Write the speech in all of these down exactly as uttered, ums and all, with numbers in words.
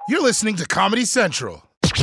You're listening to Comedy Central.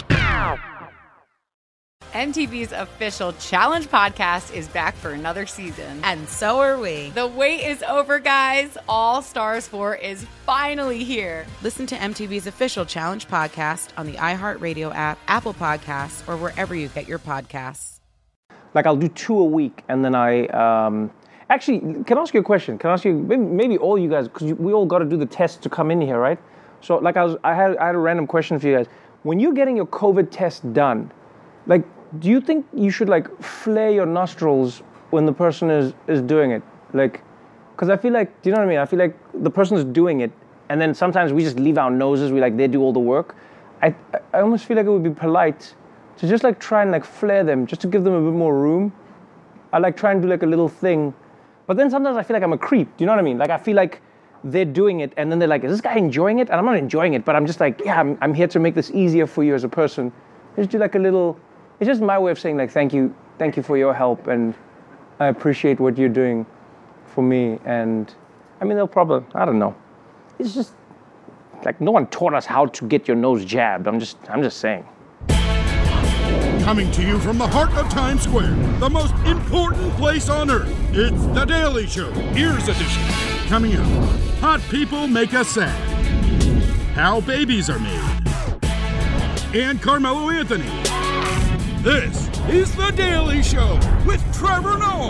M T V's official Challenge podcast is back for another season. And so are we. The wait is over, guys. All Stars four is finally here. Listen to M T V's official Challenge podcast on the iHeartRadio app, Apple Podcasts, or wherever you get your podcasts. Like, I'll do two a week, and then I... Um, actually, can I ask you a question? Can I ask you... Maybe, maybe all you guys, because we all got to do the test to come in here, right? So, like, I was, I had, I had a random question for you guys. When you're getting your COVID test done, like... do you think you should, like, flare your nostrils when the person is, is doing it? Like, because I feel like, do you know what I mean? I feel like the person is doing it, and then sometimes we just leave our noses, we, like, they do all the work. I I almost feel like it would be polite to just, like, try and, like, flare them, just to give them a bit more room. I, like, try and do, like, a little thing. But then sometimes I feel like I'm a creep, do you know what I mean? Like, I feel like they're doing it, and then they're like, is this guy enjoying it? And I'm not enjoying it, but I'm just like, yeah, I'm, I'm here to make this easier for you as a person. Just do, like, a little... It's just my way of saying, like, thank you, thank you for your help, and I appreciate what you're doing for me. And I mean, they'll probably, I don't know. It's just like no one taught us how to get your nose jabbed. I'm just, I'm just saying. Coming to you from the heart of Times Square, the most important place on earth. It's The Daily Show, Ears Edition. Coming up, hot people make us sad. How babies are made. And Carmelo Anthony. This is The Daily Show with Trevor Noah.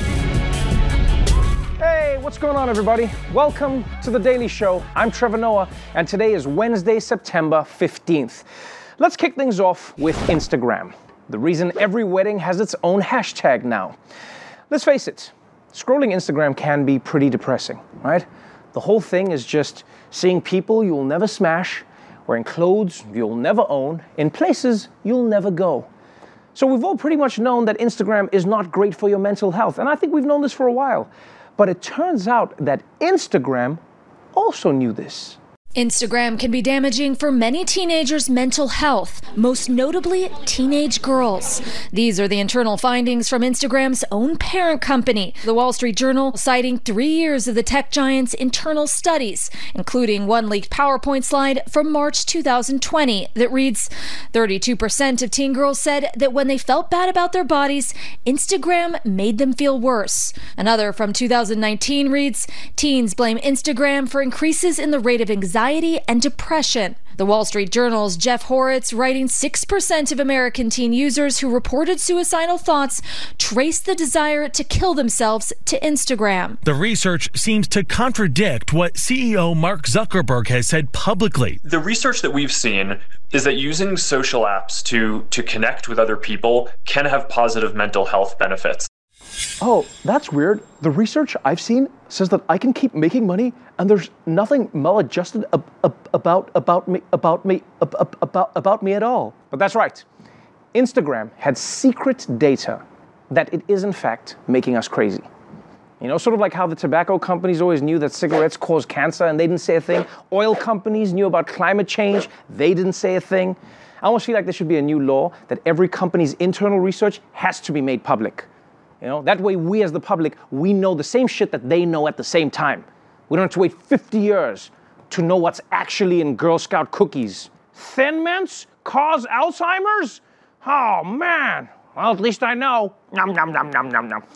Hey, what's going on, everybody? Welcome to The Daily Show. I'm Trevor Noah, and today is Wednesday, September fifteenth. Let's kick things off with Instagram. The reason every wedding has its own hashtag now. Let's face it, scrolling Instagram can be pretty depressing, right? The whole thing is just seeing people you'll never smash, wearing clothes you'll never own, in places you'll never go. So we've all pretty much known that Instagram is not great for your mental health, and I think we've known this for a while. But it turns out that Instagram also knew this. Instagram can be damaging for many teenagers' mental health, most notably teenage girls. These are the internal findings from Instagram's own parent company, The Wall Street Journal, citing three years of the tech giant's internal studies, including one leaked PowerPoint slide from March two thousand twenty that reads, thirty-two percent of teen girls said that when they felt bad about their bodies, Instagram made them feel worse. Another from two thousand nineteen reads, teens blame Instagram for increases in the rate of anxiety and depression. The Wall Street Journal's Jeff Horitz, writing six percent of American teen users who reported suicidal thoughts traced the desire to kill themselves to Instagram. The research seems to contradict what C E O Mark Zuckerberg has said publicly. The research that we've seen is that using social apps to, to connect with other people can have positive mental health benefits. Oh, that's weird. The research I've seen says that I can keep making money and there's nothing maladjusted ab- ab- about about me about me ab- ab- about about me at all. But that's right. Instagram had secret data that it is in fact making us crazy. You know, sort of like how the tobacco companies always knew that cigarettes cause cancer and they didn't say a thing. Oil companies knew about climate change, they didn't say a thing. I almost feel like there should be a new law that every company's internal research has to be made public. You know, that way we as the public, we know the same shit that they know at the same time. We don't have to wait fifty years to know what's actually in Girl Scout cookies. Thin Mints cause Alzheimer's? Oh, man. Well, at least I know. Nom, nom, nom, nom, nom, nom.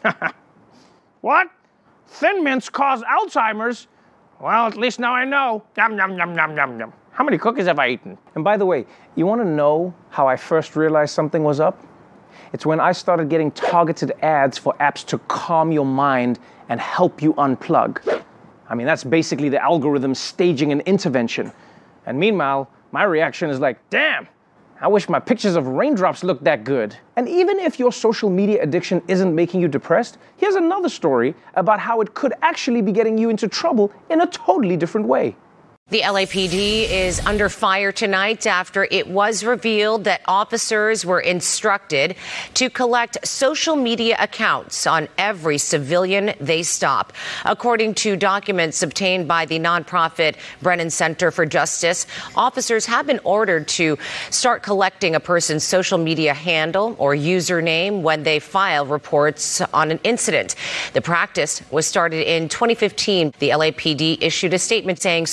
What? Thin Mints cause Alzheimer's? Well, at least now I know. Nom, nom, nom, nom, nom, nom. How many cookies have I eaten? And by the way, you want to know how I first realized something was up? It's when I started getting targeted ads for apps to calm your mind and help you unplug. I mean, that's basically the algorithm staging an intervention. And meanwhile, my reaction is like, damn, I wish my pictures of raindrops looked that good. And even if your social media addiction isn't making you depressed, here's another story about how it could actually be getting you into trouble in a totally different way. The L A P D is under fire tonight after it was revealed that officers were instructed to collect social media accounts on every civilian they stop. According to documents obtained by the nonprofit Brennan Center for Justice, officers have been ordered to start collecting a person's social media handle or username when they file reports on an incident. The practice was started in twenty fifteen. The L A P D issued a statement saying social media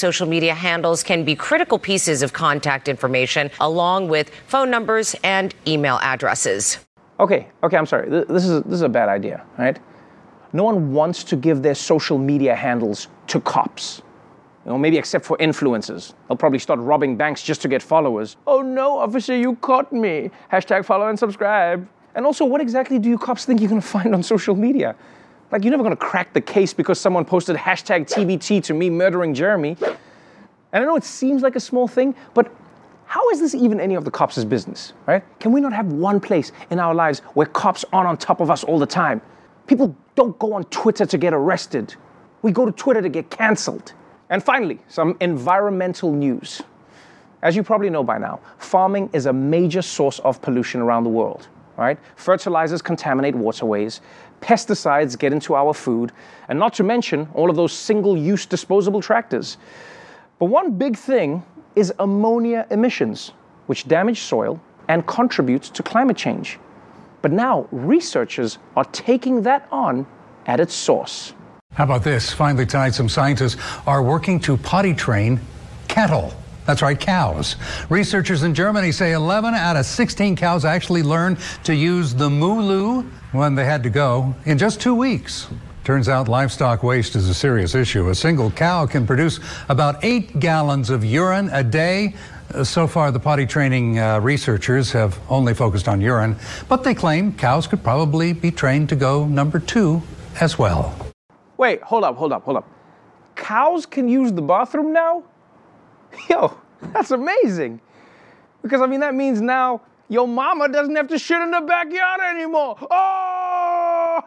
media handles can be critical pieces of contact information, along with phone numbers and email addresses. Okay, okay, I'm sorry. This is, this is a bad idea, right? No one wants to give their social media handles to cops. You know, maybe except for influencers. They'll probably start robbing banks just to get followers. Oh no, officer, you caught me. Hashtag follow and subscribe. And also, what exactly do you cops think you're gonna find on social media? Like, you're never gonna crack the case because someone posted hashtag T B T to me murdering Jeremy. And I know it seems like a small thing, but how is this even any of the cops' business, right? Can we not have one place in our lives where cops aren't on top of us all the time? People don't go on Twitter to get arrested. We go to Twitter to get canceled. And finally, some environmental news. As you probably know by now, farming is a major source of pollution around the world, right? Fertilizers contaminate waterways, pesticides get into our food, and not to mention all of those single-use disposable tractors. But one big thing is ammonia emissions, which damage soil and contribute to climate change. But now researchers are taking that on at its source. How about this? Finally tonight, some scientists are working to potty train cattle. That's right, cows. Researchers in Germany say eleven out of sixteen cows actually learned to use the moo-loo when they had to go in just two weeks. Turns out livestock waste is a serious issue. A single cow can produce about eight gallons of urine a day. Uh, so far, the potty training uh, researchers have only focused on urine, but they claim cows could probably be trained to go number two as well. Wait, hold up, hold up, hold up. Cows can use the bathroom now? Yo, that's amazing. Because, I mean, that means now your mama doesn't have to shit in the backyard anymore. Oh!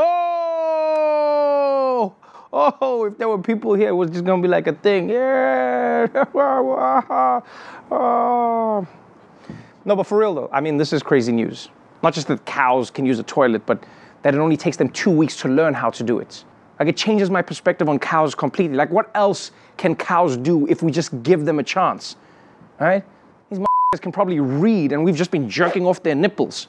Oh! Oh, if there were people here, it was just gonna be like a thing. Yeah! Oh. No, but for real though, I mean, this is crazy news. Not just that cows can use a toilet, but that it only takes them two weeks to learn how to do it. Like, it changes my perspective on cows completely. Like, what else can cows do if we just give them a chance? All right? These motherfuckers can probably read, and we've just been jerking off their nipples.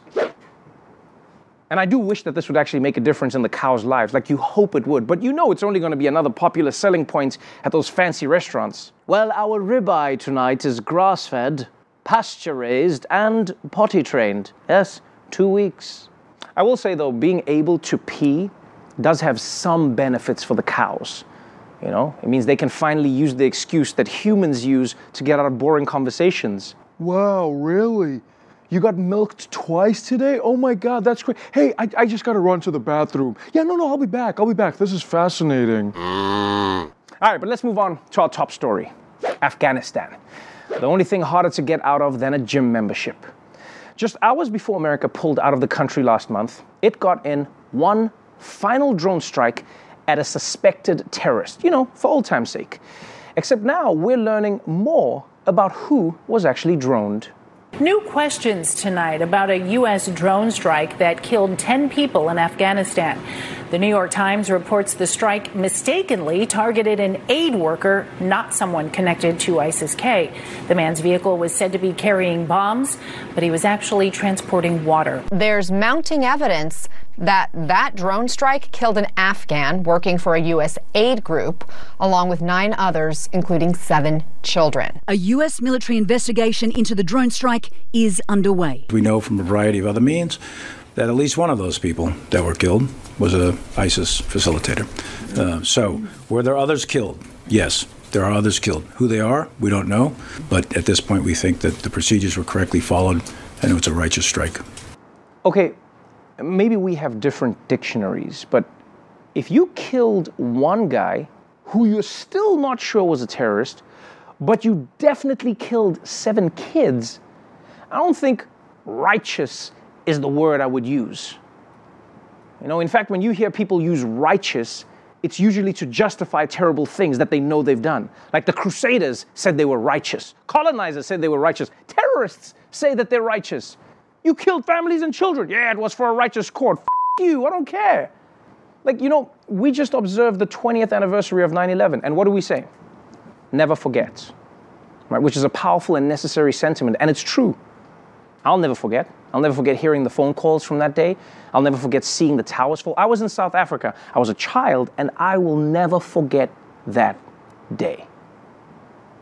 And I do wish that this would actually make a difference in the cows' lives. Like, you hope it would. But you know it's only going to be another popular selling point at those fancy restaurants. Well, our ribeye tonight is grass-fed, pasture-raised, and potty-trained. Yes, two weeks. I will say, though, being able to pee does have some benefits for the cows. You know, it means they can finally use the excuse that humans use to get out of boring conversations. Wow, really? You got milked twice today? Oh my God, that's great. Hey, I, I just gotta run to the bathroom. Yeah, no, no, I'll be back. I'll be back. This is fascinating. Mm. All right, but let's move on to our top story. Afghanistan. The only thing harder to get out of than a gym membership. Just hours before America pulled out of the country last month, it got in one final drone strike at a suspected terrorist, you know, for old time's sake. Except now we're learning more about who was actually droned. New questions tonight about a U S drone strike that killed ten people in Afghanistan. The New York Times reports the strike mistakenly targeted an aid worker, not someone connected to ISIS-K. The man's vehicle was said to be carrying bombs, but he was actually transporting water. There's mounting evidence that that drone strike killed an Afghan working for a U S aid group, along with nine others, including seven children. A U S military investigation into the drone strike is underway. We know from a variety of other means that at least one of those people that were killed was a ISIS facilitator. Uh, so, were there others killed? Yes, there are others killed. Who they are, we don't know. But at this point, we think that the procedures were correctly followed and it was a righteous strike. Okay. Maybe we have different dictionaries, but if you killed one guy who you're still not sure was a terrorist, but you definitely killed seven kids, I don't think righteous is the word I would use. You know, in fact, when you hear people use righteous, it's usually to justify terrible things that they know they've done. Like the Crusaders said they were righteous. Colonizers said they were righteous. Terrorists say that they're righteous. You killed families and children. Yeah, it was for a righteous court. F*** you, I don't care. Like, you know, we just observed the twentieth anniversary of nine eleven, and what do we say? Never forget, right? Which is a powerful and necessary sentiment, and it's true. I'll never forget. I'll never forget hearing the phone calls from that day. I'll never forget seeing the towers fall. I was in South Africa. I was a child, and I will never forget that day.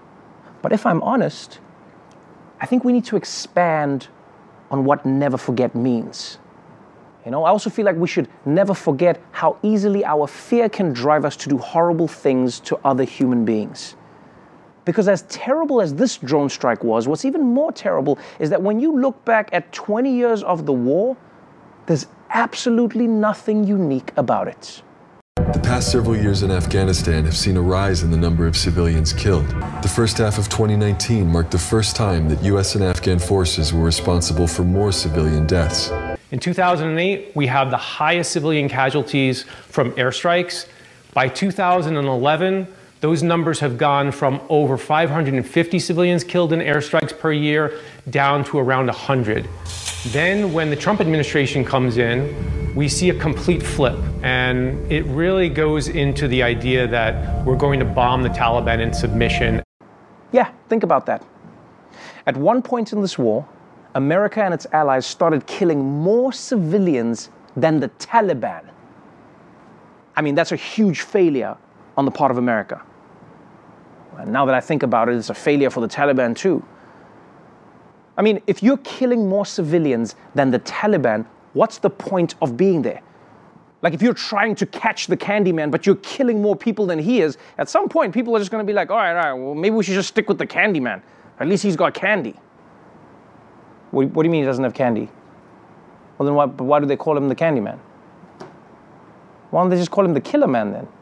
But if I'm honest, I think we need to expand on what never forget means. You know, I also feel like we should never forget how easily our fear can drive us to do horrible things to other human beings. Because as terrible as this drone strike was, what's even more terrible is that when you look back at twenty years of the war, there's absolutely nothing unique about it. The past several years in Afghanistan have seen a rise in the number of civilians killed. The first half of twenty nineteen marked the first time that U S and Afghan forces were responsible for more civilian deaths. In two thousand eight, we have the highest civilian casualties from airstrikes. By two thousand eleven, those numbers have gone from over five hundred fifty civilians killed in airstrikes per year down to around one hundred. Then when the Trump administration comes in, we see a complete flip. And it really goes into the idea that we're going to bomb the Taliban in submission. Yeah, think about that. At one point in this war, America and its allies started killing more civilians than the Taliban. I mean, that's a huge failure on the part of America. And now that I think about it, it's a failure for the Taliban too. I mean, if you're killing more civilians than the Taliban, what's the point of being there? Like if you're trying to catch the Candyman, but you're killing more people than he is, at some point people are just going to be like, all right, all right, well, maybe we should just stick with the Candyman. At least he's got candy. What, what do you mean he doesn't have candy? Well, then why, why do they call him the Candyman? Why don't they just call him the Killer Man then?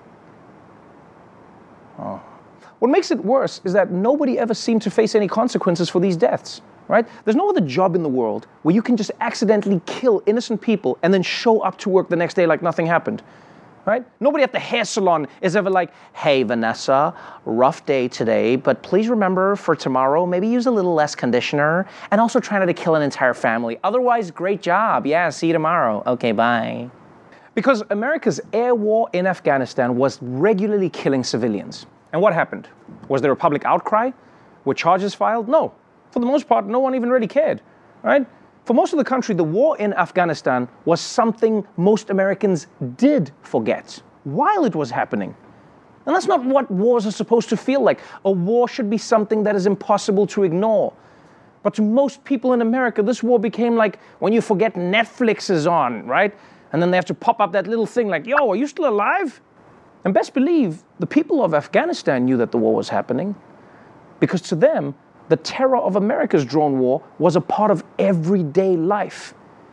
Oh. What makes it worse is that nobody ever seemed to face any consequences for these deaths, right? There's no other job in the world where you can just accidentally kill innocent people and then show up to work the next day like nothing happened, right? Nobody at the hair salon is ever like, hey, Vanessa, rough day today, but please remember for tomorrow, maybe use a little less conditioner and also try not to kill an entire family. Otherwise, great job. Yeah, see you tomorrow. Okay, bye. Because America's air war in Afghanistan was regularly killing civilians. And what happened? Was there a public outcry? Were charges filed? No. For the most part, no one even really cared, right? For most of the country, the war in Afghanistan was something most Americans did forget while it was happening. And that's not what wars are supposed to feel like. A war should be something that is impossible to ignore. But to most people in America, this war became like when you forget Netflix is on, right? And then they have to pop up that little thing like, yo, are you still alive? And best believe, the people of Afghanistan knew that the war was happening, because to them, the terror of America's drone war was a part of everyday life.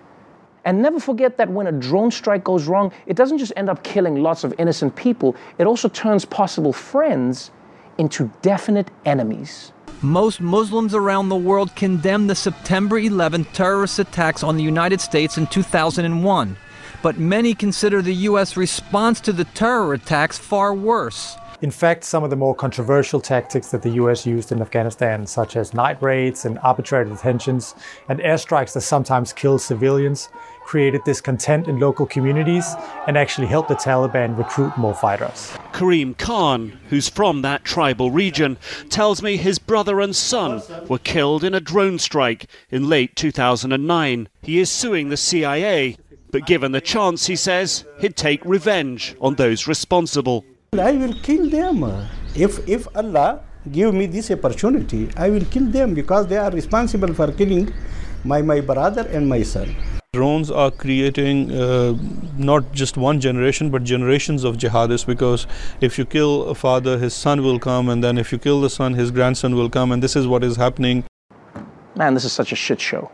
And never forget that when a drone strike goes wrong, it doesn't just end up killing lots of innocent people, it also turns possible friends into definite enemies. Most Muslims around the world condemned the September eleventh terrorist attacks on the United States in two thousand one. But many consider the U S response to the terror attacks far worse. In fact, some of the more controversial tactics that the U S used in Afghanistan, such as night raids and arbitrary detentions and airstrikes that sometimes kill civilians, created discontent in local communities and actually helped the Taliban recruit more fighters. Kareem Khan, who's from that tribal region, tells me his brother and son were killed in a drone strike in late two thousand nine. He is suing the C I A. But given the chance, he says, he'd take revenge on those responsible. I will kill them. If, if Allah give me this opportunity, I will kill them because they are responsible for killing my, my brother and my son. Drones are creating uh, not just one generation, but generations of jihadists, because if you kill a father, his son will come, and then if you kill the son, his grandson will come, and this is what is happening. Man, this is such a shit show.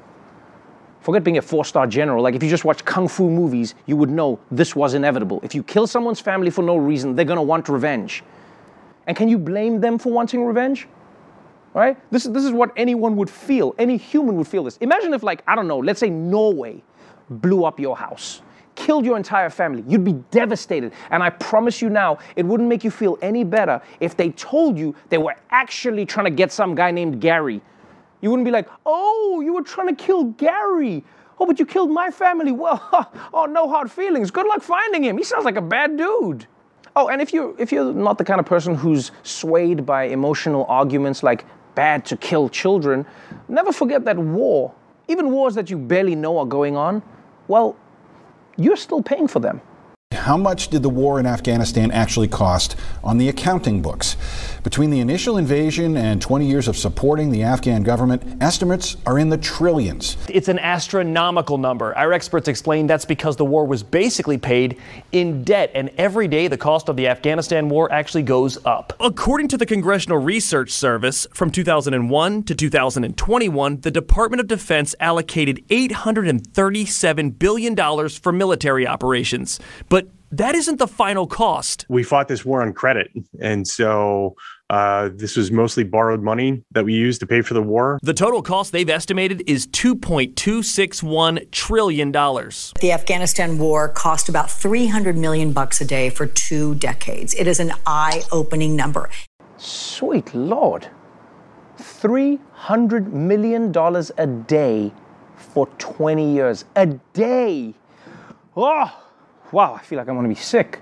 Forget being a four-star general. Like if you just watch kung fu movies, you would know this was inevitable. If you kill someone's family for no reason, they're gonna want revenge. And can you blame them for wanting revenge? Right? This is, this is what anyone would feel. Any human would feel this. Imagine if, like, I don't know, let's say Norway blew up your house, killed your entire family. You'd be devastated. And I promise you now, it wouldn't make you feel any better if they told you they were actually trying to get some guy named Gary. You wouldn't be like, oh, you were trying to kill Gary. Oh, but you killed my family. Well, oh, no hard feelings. Good luck finding him. He sounds like a bad dude. Oh, and if you're, if you're not the kind of person who's swayed by emotional arguments like bad to kill children, never forget that war, even wars that you barely know are going on, well, you're still paying for them. How much did the war in Afghanistan actually cost on the accounting books? Between the initial invasion and twenty years of supporting the Afghan government, estimates are in the trillions. It's an astronomical number. Our experts explain that's because the war was basically paid in debt, and every day the cost of the Afghanistan war actually goes up. According to the Congressional Research Service, from two thousand one to two thousand twenty-one, the Department of Defense allocated eight hundred thirty-seven billion dollars for military operations. But that isn't the final cost. We fought this war on credit, and so uh, this was mostly borrowed money that we used to pay for the war. The total cost they've estimated is two point two six one trillion dollars. The Afghanistan war cost about three hundred million bucks a day for two decades. It is an eye-opening number. Sweet Lord. three hundred million dollars a day for twenty years. A day. Oh! Wow, I feel like I'm going to be sick.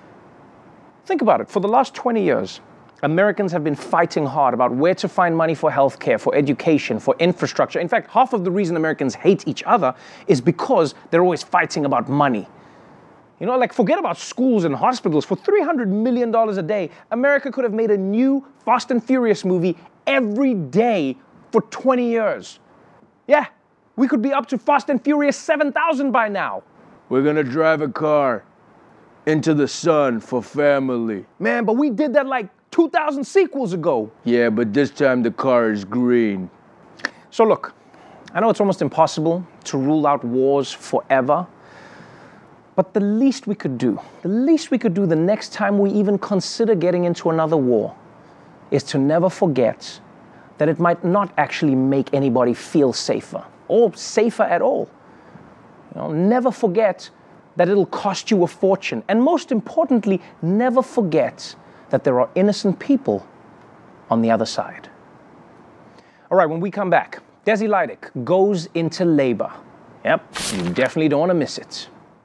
Think about it. For the last twenty years, Americans have been fighting hard about where to find money for healthcare, for education, for infrastructure. In fact, half of the reason Americans hate each other is because they're always fighting about money. You know, like forget about schools and hospitals. For three hundred million dollars a day, America could have made a new Fast and Furious movie every day for twenty years. Yeah, we could be up to Fast and Furious seven thousand by now. We're gonna drive a car into the sun for family. Man, but we did that like two thousand sequels ago. Yeah, but this time the car is green. So look, I know it's almost impossible to rule out wars forever, but the least we could do, the least we could do the next time we even consider getting into another war is to never forget that it might not actually make anybody feel safer or safer at all. You know, never forget that it'll cost you a fortune. And most importantly, never forget that there are innocent people on the other side. All right, when we come back, Desi Lydic goes into labor. Yep, you definitely don't want to miss it.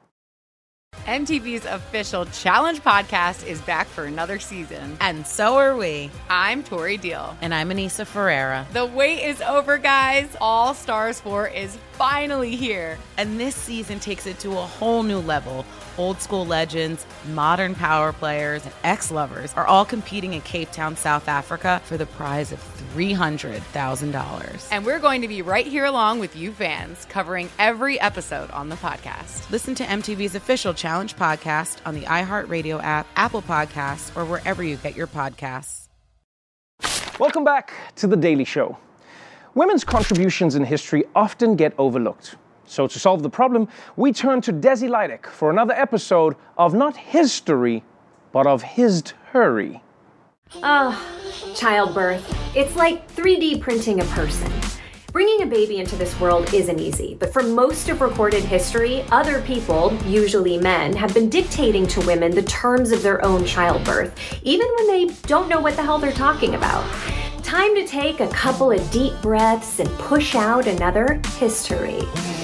M T V's official Challenge podcast is back for another season. And so are we. I'm Tori Deal. And I'm Anissa Ferreira. The wait is over, guys. All Stars four is finally here. And this season takes it to a whole new level. Old school legends, modern power players, and ex-lovers are all competing in Cape Town, South Africa for the prize of three hundred thousand dollars. And we're going to be right here along with you fans, covering every episode on the podcast. Listen to M T V's official Challenge podcast on the iHeartRadio app, Apple Podcasts, or wherever you get your podcasts. Welcome back to The Daily Show. Women's contributions in history often get overlooked. So to solve the problem, we turn to Desi Lydic for another episode of not history, but of his-hurry. Oh, childbirth. It's like three D printing a person. Bringing a baby into this world isn't easy, but for most of recorded history, other people, usually men, have been dictating to women the terms of their own childbirth, even when they don't know what the hell they're talking about. Time to take a couple of deep breaths and push out another history.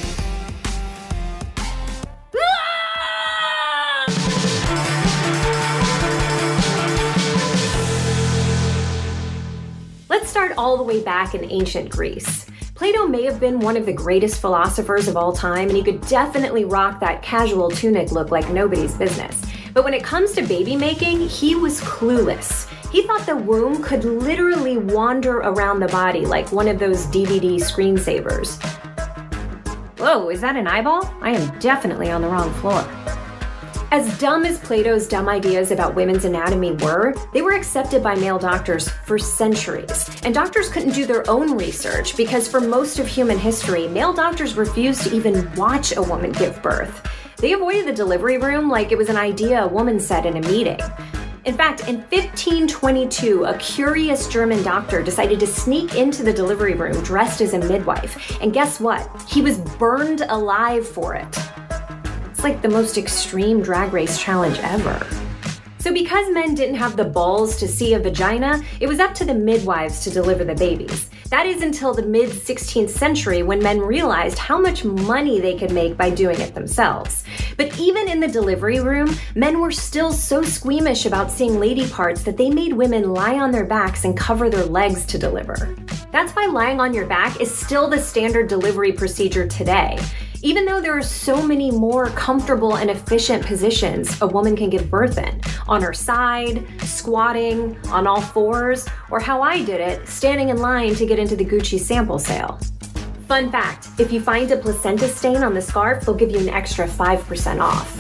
Let's start all the way back in ancient Greece. Plato may have been one of the greatest philosophers of all time, and he could definitely rock that casual tunic look like nobody's business. But when it comes to baby making, he was clueless. He thought the womb could literally wander around the body like one of those D V D screensavers. Whoa, is that an eyeball? I am definitely on the wrong floor. As dumb as Plato's dumb ideas about women's anatomy were, they were accepted by male doctors for centuries. And doctors couldn't do their own research because for most of human history, male doctors refused to even watch a woman give birth. They avoided the delivery room like it was an idea a woman said in a meeting. In fact, in fifteen twenty-two, a curious German doctor decided to sneak into the delivery room dressed as a midwife. And guess what? He was burned alive for it. It's like the most extreme drag race challenge ever. So because men didn't have the balls to see a vagina, it was up to the midwives to deliver the babies. That is until the mid-sixteenth century when men realized how much money they could make by doing it themselves. But even in the delivery room, men were still so squeamish about seeing lady parts that they made women lie on their backs and cover their legs to deliver. That's why lying on your back is still the standard delivery procedure today. Even though there are so many more comfortable and efficient positions a woman can give birth in, on her side, squatting, on all fours, or how I did it, standing in line to get into the Gucci sample sale. Fun fact, if you find a placenta stain on the scarf, they'll give you an extra five percent off.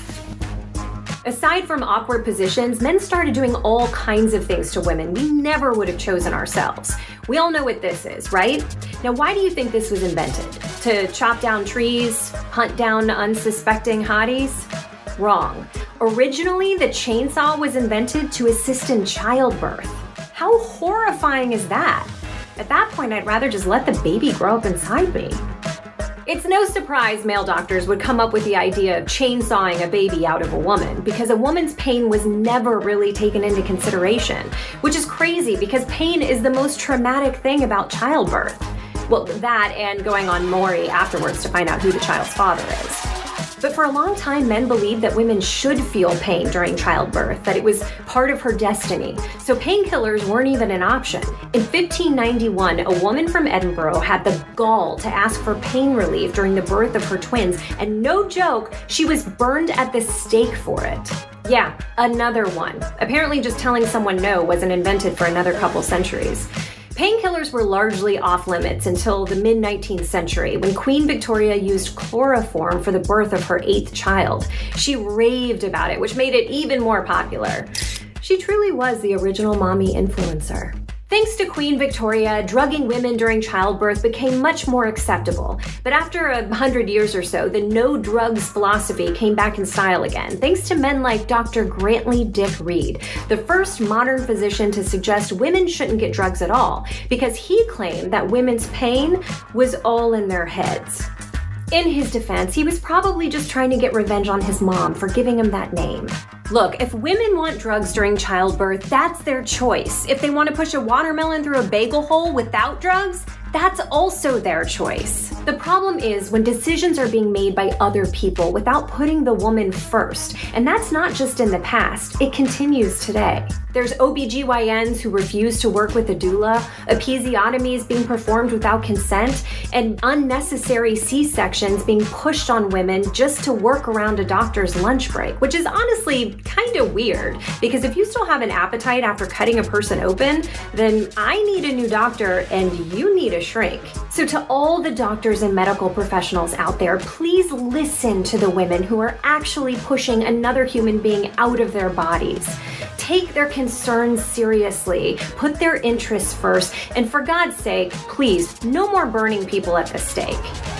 Aside from awkward positions, men started doing all kinds of things to women we never would have chosen ourselves. We all know what this is, right? Now, why do you think this was invented? To chop down trees, hunt down unsuspecting hotties? Wrong. Originally, the chainsaw was invented to assist in childbirth. How horrifying is that? At that point, I'd rather just let the baby grow up inside me. It's no surprise male doctors would come up with the idea of chainsawing a baby out of a woman, because a woman's pain was never really taken into consideration, which is crazy because pain is the most traumatic thing about childbirth. Well, that and going on Maury afterwards to find out who the child's father is. But for a long time, men believed that women should feel pain during childbirth, that it was part of her destiny. So painkillers weren't even an option. In fifteen ninety-one, a woman from Edinburgh had the gall to ask for pain relief during the birth of her twins, and no joke, she was burned at the stake for it. Yeah, another one. Apparently just telling someone no wasn't invented for another couple centuries. Painkillers were largely off limits until the mid nineteenth century, when Queen Victoria used chloroform for the birth of her eighth child. She raved about it, which made it even more popular. She truly was the original mommy influencer. Thanks to Queen Victoria, drugging women during childbirth became much more acceptable. But after a hundred years or so, the no drugs philosophy came back in style again, thanks to men like Doctor Grantley Dick Reed, the first modern physician to suggest women shouldn't get drugs at all, because he claimed that women's pain was all in their heads. In his defense, he was probably just trying to get revenge on his mom for giving him that name. Look, if women want drugs during childbirth, that's their choice. If they want to push a watermelon through a bagel hole without drugs, that's also their choice. The problem is when decisions are being made by other people without putting the woman first. And that's not just in the past, it continues today. There's O B G Y Ns who refuse to work with a doula, episiotomies being performed without consent, and unnecessary C-sections being pushed on women just to work around a doctor's lunch break, which is honestly kind of weird, because if you still have an appetite after cutting a person open, then I need a new doctor and you need a shrink. So to all the doctors and medical professionals out there, please listen to the women who are actually pushing another human being out of their bodies. Take their concerns seriously, put their interests first, and for God's sake, please, no more burning people at the stake.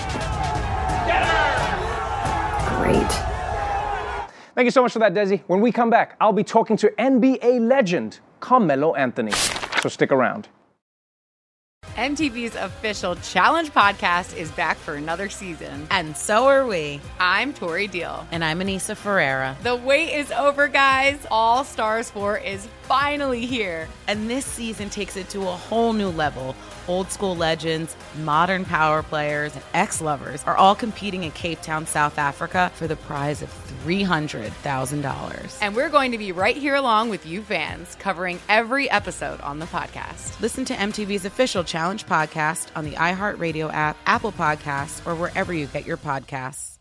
Great. Thank you so much for that, Desi. When we come back, I'll be talking to N B A legend Carmelo Anthony. So stick around. M T V's official Challenge podcast is back for another season. And so are we. I'm Tori Deal. And I'm Anissa Ferreira. The wait is over, guys. All Stars four is finally here. And this season takes it to a whole new level. Old school legends, modern power players, and ex-lovers are all competing in Cape Town, South Africa for the prize of three hundred thousand dollars. And we're going to be right here along with you fans, covering every episode on the podcast. Listen to M T V's official Challenge podcast on the iHeartRadio app, Apple Podcasts, or wherever you get your podcasts.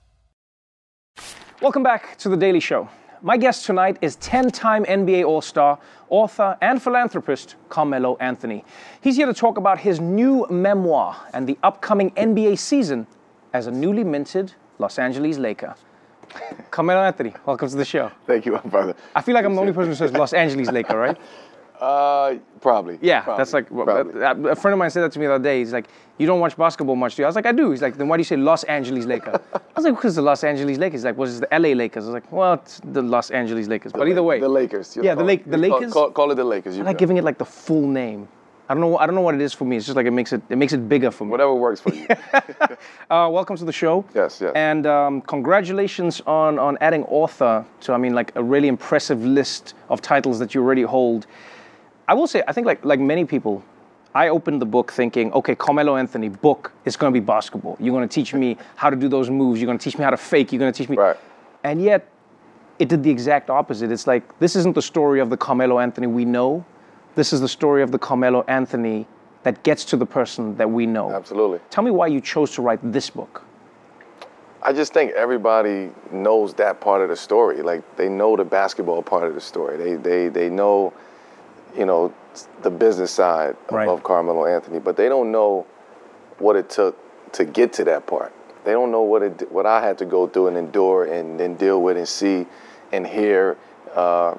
Welcome back to The Daily Show. My guest tonight is ten-time N B A All-Star, author, and philanthropist Carmelo Anthony. He's here to talk about his new memoir and the upcoming N B A season as a newly minted Los Angeles Laker. Carmelo Anthony, welcome to the show. Thank you, my brother. I feel like I'm the only person who says Los Angeles Laker, right? Uh, probably. Yeah, probably, that's like, probably. A friend of mine said that to me the other day. He's like, you don't watch basketball much, do you? I was like, I do. He's like, then why do you say Los Angeles Lakers? I was like, because the Los Angeles Lakers. He's like, well, it's the L A Lakers. I was like, well, it's the Los Angeles Lakers. The but either way. The Lakers. Yeah, the, Lake, the Lakers. Call, call, call it the Lakers. I like giving it like the full name. I don't know. I don't know what it is for me. It's just like it makes it. It makes it bigger for me. Whatever works for you. uh, welcome to the show. Yes, yes. And um, congratulations on on adding author to. I mean, like a really impressive list of titles that you already hold. I will say, I think like like many people, I opened the book thinking, okay, Carmelo Anthony book is going to be basketball. You're going to teach me how to do those moves. You're going to teach me how to fake. You're going to teach me. Right. And yet, it did the exact opposite. It's like this isn't the story of the Carmelo Anthony we know. This is the story of the Carmelo Anthony that gets to the person that we know. Absolutely. Tell me why you chose to write this book. I just think everybody knows that part of the story. Like, they know the basketball part of the story. They they they know, you know, the business side of, Right. of Carmelo Anthony, but they don't know what it took to get to that part. They don't know what it what I had to go through and endure and then deal with and see and hear uh,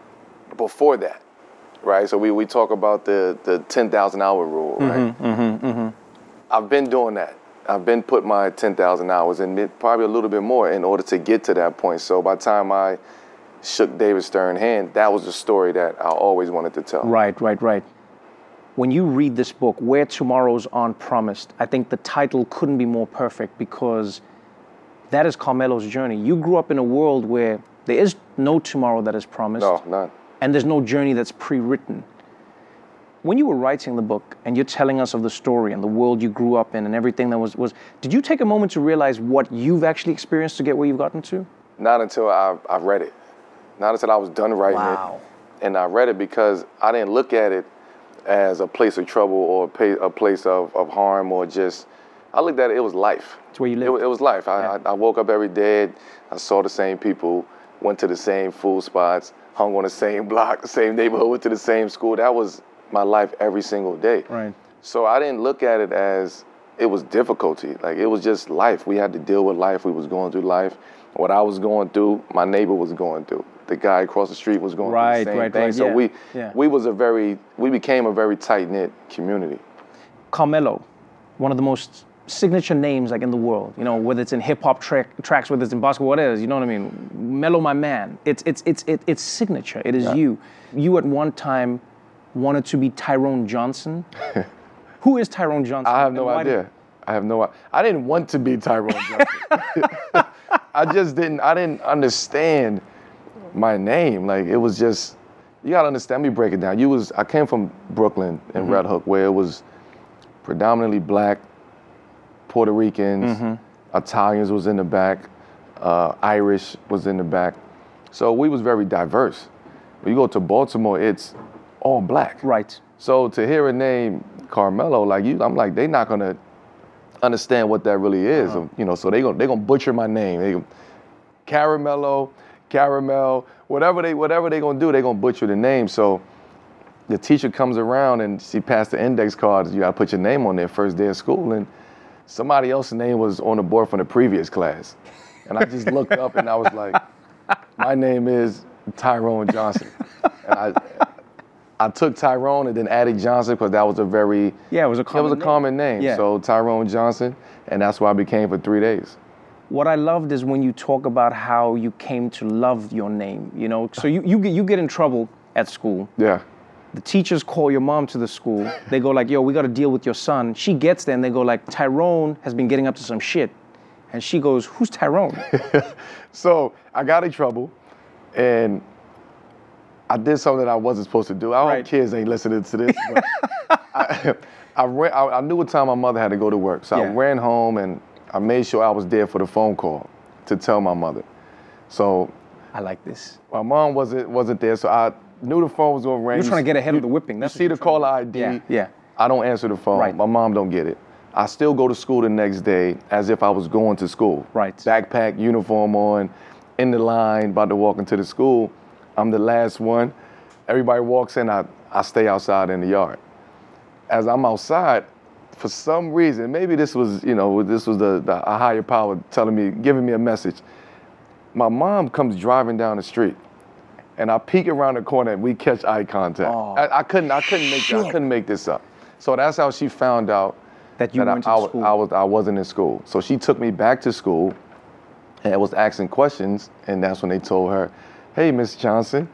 before that, right? So we, we talk about the the ten thousand hour rule, right? Mm-hmm, mm-hmm, mm-hmm. I've been doing that. I've been put my ten thousand hours in, it- probably a little bit more in order to get to that point. So by the time I shook David Stern's hand, that was the story that I always wanted to tell. Right, right, right. When you read this book, Where Tomorrows Aren't Promised, I think the title couldn't be more perfect because that is Carmelo's journey. You grew up in a world where there is no tomorrow that is promised. No, none. And there's no journey that's pre-written. When you were writing the book and you're telling us of the story and the world you grew up in and everything that was, was did you take a moment to realize what you've actually experienced to get where you've gotten to? Not until I, I read it. Not until I was done writing Wow. it. And I read it because I didn't look at it as a place of trouble or a, pa- a place of, of harm or just, I looked at it, it was life. It's where you live. It, it was life. I, I, I woke up every day, I saw the same people, went to the same food spots, hung on the same block, the same neighborhood, went to the same school. That was my life every single day. Right. So I didn't look at it as it was difficulty. Like, it was just life. We had to deal with life. We was going through life. What I was going through, my neighbor was going through. The guy across the street was going Right, through the same right, thing. right, So yeah, we yeah. we was a very we became a very tight-knit community. Carmelo, one of the most signature names like in the world, you know, whether it's in hip hop track, tracks, whether it's in basketball, what it is, you know what I mean? Mellow, my man. It's it's it's it, it's signature. It is Yeah. you. You at one time wanted to be Tyrone Johnson. Who is Tyrone Johnson? I have and no why idea. I have no. I didn't want to be Tyrone Johnson. I just didn't. I didn't understand my name. Like, it was just. You gotta understand. Let me break it down. You was. I came from Brooklyn and Mhm. Red Hook, where it was predominantly black, Puerto Ricans, Mhm. Italians was in the back, uh, Irish was in the back. So we was very diverse. When you go to Baltimore, it's all black. Right. So to hear a name Carmelo, like you, I'm like, they not gonna understand what that really is. Uh-huh. You know, so they gonna they gonna butcher my name. They gonna, Caramello, Caramel, whatever they whatever they gonna do, they gonna butcher the name. So the teacher comes around and she passed the index card. You gotta put your name on there first day of school, and somebody else's name was on the board from the previous class. And I just looked up and I was like, my name is Tyrone Johnson. And I I took Tyrone and then added Johnson because that was a very Yeah, it was a common it was a name. common name. Yeah. So Tyrone Johnson, and that's why I became for three days. What I loved is when you talk about how you came to love your name, you know? So you, you, get, you get in trouble at school. Yeah. The teachers call your mom to the school. They go like, yo, we got to deal with your son. She gets there and they go like, Tyrone has been getting up to some shit. And she goes, who's Tyrone? So I got in trouble, and I did something that I wasn't supposed to do. I hope kids ain't listening to this, but I, I, ran, I, I knew what time my mother had to go to work. So I Yeah. ran home and I made sure I was there for the phone call to tell my mother. So I like this. My mom wasn't wasn't there, so I knew the phone was gonna ring. You're trying to get ahead of the whipping. You That's what see you're the caller I D. Yeah, yeah. I don't answer the phone. Right. My mom don't get it. I still go to school the next day as if I was going to school. Right. Backpack, uniform on, in the line, about to walk into the school. I'm the last one. Everybody walks in, I, I stay outside in the yard. As I'm outside, for some reason, maybe this was, you know, this was the, the a higher power telling me, giving me a message. My mom comes driving down the street, and I peek around the corner and we catch eye contact. Oh, I, I couldn't, I couldn't make, I shit. couldn't make this up. So that's how she found out that you I, went to I, was- school. I was, I wasn't in school. So she took me back to school, and was asking questions, and that's when they told her, "Hey, Miss Johnson."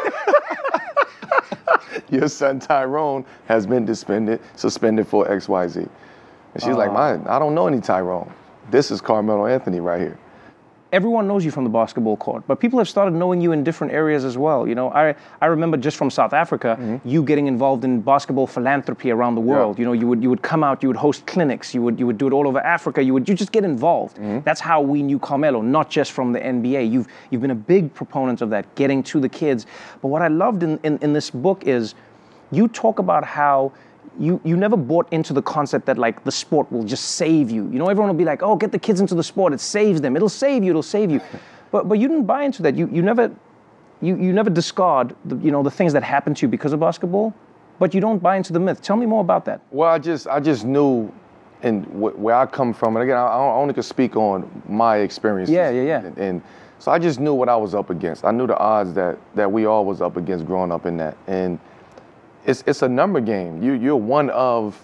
Your son Tyrone has been suspended, suspended for X Y Z. And she's like, Oh. "My, I don't know any Tyrone. This is Carmelo Anthony right here." Everyone knows you from the basketball court, but people have started knowing you in different areas as well. You know, I, I remember just from South Africa, Mm-hmm. you getting involved in basketball philanthropy around the world. You know, you would you would come out, you would host clinics, you would you would do it all over Africa. You would you just get involved. Mm-hmm. That's how we knew Carmelo, not just from the N B A. You've you've been a big proponent of that, getting to the kids. But what I loved in, in, in this book is you talk about how you you never bought into the concept that like the sport will just save you. You know, everyone will be like, oh, get the kids into the sport. It saves them. It'll save you. It'll save you. But but you didn't buy into that. You you never you you never discard the, you know the things that happen to you because of basketball. But you don't buy into the myth. Tell me more about that. Well, I just I just knew, and wh- where I come from, and again, I, I only could speak on my experiences. Yeah, yeah, yeah. And, and so I just knew what I was up against. I knew the odds that that we all was up against growing up in that. And it's it's a number game. You you're one of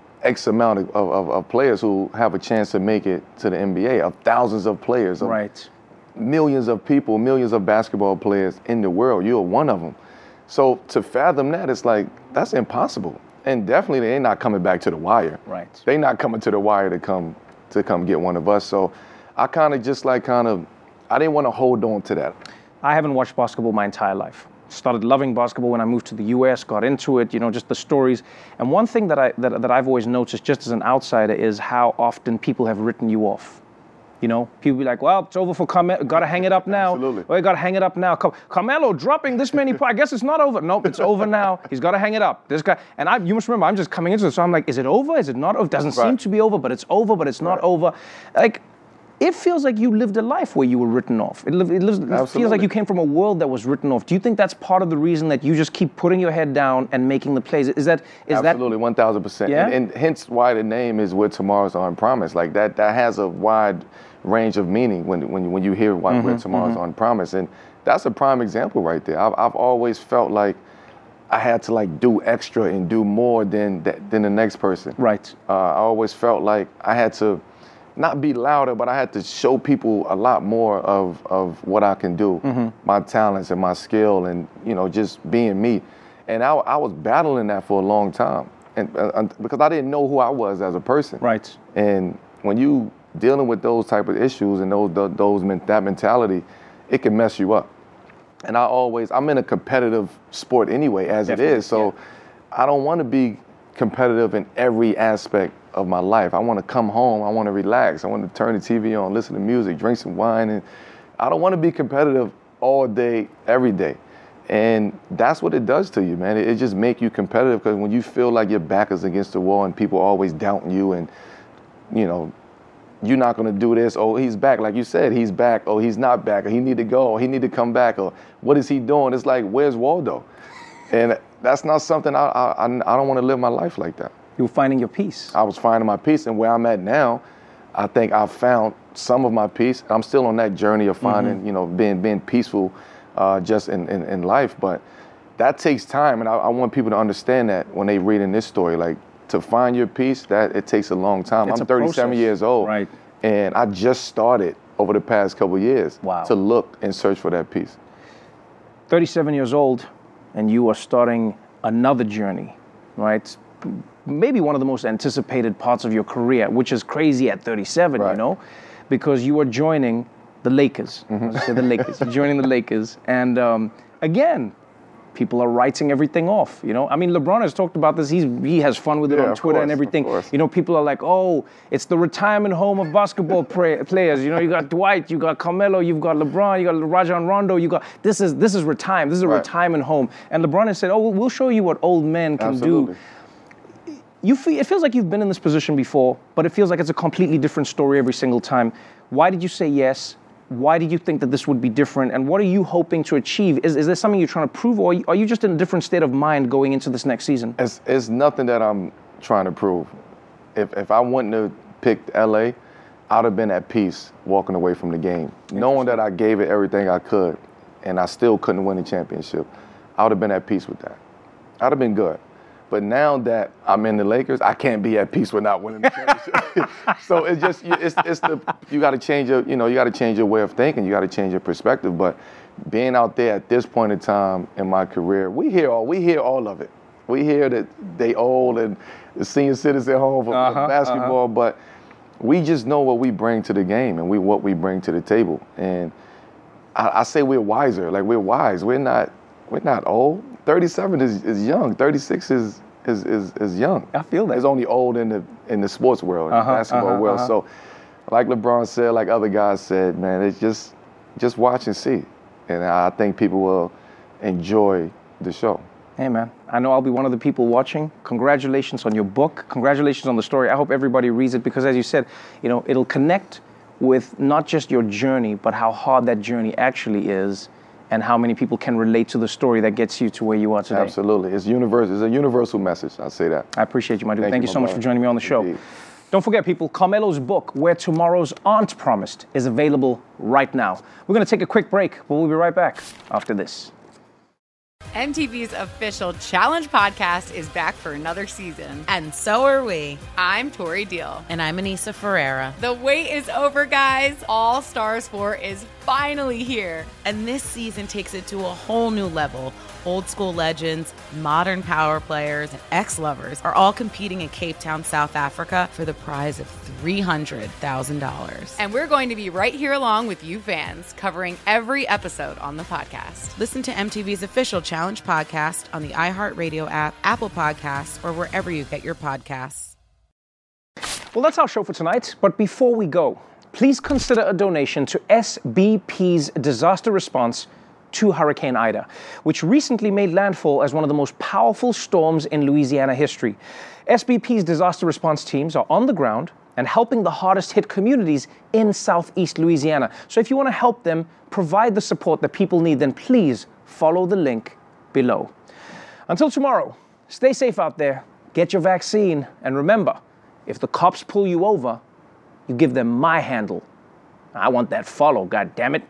X amount of, of, of players who have a chance to make it to the N B A. Of thousands of players. Of right. Millions of people, millions of basketball players in the world. You're one of them. So to fathom that, it's like, that's impossible. And definitely they're not coming back to the wire. Right. They're not coming to the wire to come to come get one of us. So I kind of just like kind of, I didn't want to hold on to that. I haven't watched basketball my entire life. Started loving basketball when I moved to the U S, got into it, you know, just the stories. And one thing that, I, that, that I've always noticed just as an outsider is how often people have written you off. You know, people be like, well, it's over for Carmelo. Got to hang it up now. Absolutely. Well, you got to hang it up now. Car- Carmelo dropping this many points. I guess it's not over. Nope, it's over now. He's got to hang it up. This guy, and I, you must remember, I'm just coming into this, so I'm like, is it over? Is it not over? It doesn't Right. seem to be over, but it's over, but it's not Right. over. Like, it feels like you lived a life where you were written off. It, live, it, lives, it feels Absolutely. like you came from a world that was written off. Do you think that's part of the reason that you just keep putting your head down and making the plays? Is that is Absolutely, one thousand percent. Yeah? And, and hence why the name is Where Tomorrow's Unpromised. Like that, that has a wide range of meaning when when when you hear why Mm-hmm, Where Tomorrow's mm-hmm. Unpromised. And that's a prime example right there. I've, I've always felt like I had to like do extra and do more than that, than the next person. Right. Uh, I always felt like I had to not be louder, but I had to show people a lot more of, of what I can do, Mm-hmm. my talents and my skill, and you know, just being me. And I, I was battling that for a long time, and uh, because I didn't know who I was as a person. Right. And when you dealing with those type of issues and those those, those that mentality, it can mess you up. And I always, I'm in a competitive sport anyway, as Definitely, it is. So I don't want to be competitive in every aspect of my life. I want to come home. I want to relax. I want to turn the T V on, listen to music, drink some wine. And I don't want to be competitive all day, every day. And that's what it does to you, man. It, it just make you competitive because when you feel like your back is against the wall and people always doubting you and, you know, you're not going to do this. Oh, he's back. Like you said, he's back. Oh, he's not back. Or he need to go. Or he need to come back. Or what is he doing? It's like, where's Waldo? And that's not something I I, I don't want to live my life like that. You were finding your peace. I was finding my peace. And where I'm at now, I think I've found some of my peace. I'm still on that journey of finding, Mm-hmm. you know, being being peaceful uh, just in, in, in life. But that takes time. And I, I want people to understand that when they read in this story, like, to find your peace, that it takes a long time. It's I'm a thirty-seven process. years old. Right. And I just started over the past couple of years Wow. to look and search for that peace. thirty-seven years old, and you are starting another journey, right? Maybe one of the most anticipated parts of your career, which is crazy at thirty-seven, Right. you know, because you are joining the Lakers. Mm-hmm. Let's say the Lakers. You're joining the Lakers, and um, again, people are writing everything off. You know, I mean, LeBron has talked about this. He's he has fun with it Yeah, on of Twitter and course, of everything. course. You know, people are like, oh, it's the retirement home of basketball pra- players. You know, you got Dwight, you got Carmelo, you've got LeBron, you got Rajon Rondo. You got this is this is retirement. This is a Right. retirement home. And LeBron has said, oh, we'll show you what old men can Absolutely. do. You feel, it feels like you've been in this position before, but it feels like it's a completely different story every single time. Why did you say yes? Why did you think that this would be different? And what are you hoping to achieve? Is, is there something you're trying to prove, or are you just in a different state of mind going into this next season? It's, it's nothing that I'm trying to prove. If if I wouldn't have picked L A, I'd have been at peace walking away from the game. Knowing that I gave it everything I could, and I still couldn't win the championship, I would have been at peace with that. I'd have been good. But now that I'm in the Lakers, I can't be at peace with not winning the championship. So it's just, it's, it's the, you got to change your, you know, you got to change your way of thinking. You got to change your perspective. But being out there at this point in time in my career, we hear all, we hear all of it. We hear that they old and the senior citizen home for Uh-huh, basketball, uh-huh. but we just know what we bring to the game and we what we bring to the table. And I, I say we're wiser. Like we're wise. We're not, we're not old. thirty-seven is, is young. thirty-six is, is is is young. I feel that. It's only old in the in the sports world, in Uh-huh, the basketball uh-huh, world. uh-huh. So, like LeBron said, like other guys said, man, it's just just watch and see, and I think people will enjoy the show. Hey, man, I know I'll be one of the people watching. Congratulations on your book. Congratulations on the story. I hope everybody reads it because, as you said, you know, it'll connect with not just your journey, but how hard that journey actually is and how many people can relate to the story that gets you to where you are today. Absolutely. It's universal. It's a universal message. I'll say that. I appreciate you, my dude. Thank, Thank you you, so my much brother. for joining me on the show. Indeed. Don't forget, people, Carmelo's book, Where Tomorrows Aren't Promised, is available right now. We're going to take a quick break, but we'll be right back after this. M T V's official Challenge podcast is back for another season. And so are we. I'm Tori Deal. And I'm Anissa Ferreira. The wait is over, guys. All Stars four is finally here. And this season takes it to a whole new level. Old school legends, modern power players, and ex-lovers are all competing in Cape Town, South Africa for the prize of three hundred thousand dollars. And we're going to be right here along with you fans, covering every episode on the podcast. Listen to M T V's official Challenge podcast on the iHeartRadio app, Apple Podcasts, or wherever you get your podcasts. Well, that's our show for tonight. But before we go, please consider a donation to S B P's disaster response to Hurricane Ida, which recently made landfall as one of the most powerful storms in Louisiana history. S B P's disaster response teams are on the ground and helping the hardest hit communities in Southeast Louisiana. So if you want to help them provide the support that people need, then please follow the link below. Until tomorrow, stay safe out there, get your vaccine, and remember, if the cops pull you over, you give them my handle. I want that follow, goddammit.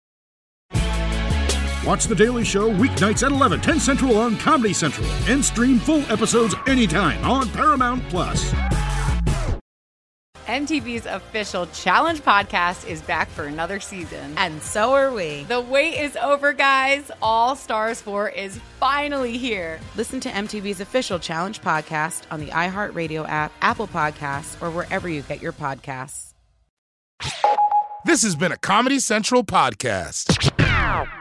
Watch The Daily Show weeknights at eleven, ten Central on Comedy Central, and stream full episodes anytime on Paramount Plus. M T V's official Challenge podcast is back for another season. And so are we. The wait is over, guys. All Stars four is finally here. Listen to M T V's official Challenge podcast on the iHeartRadio app, Apple Podcasts, or wherever you get your podcasts. This has been a Comedy Central podcast.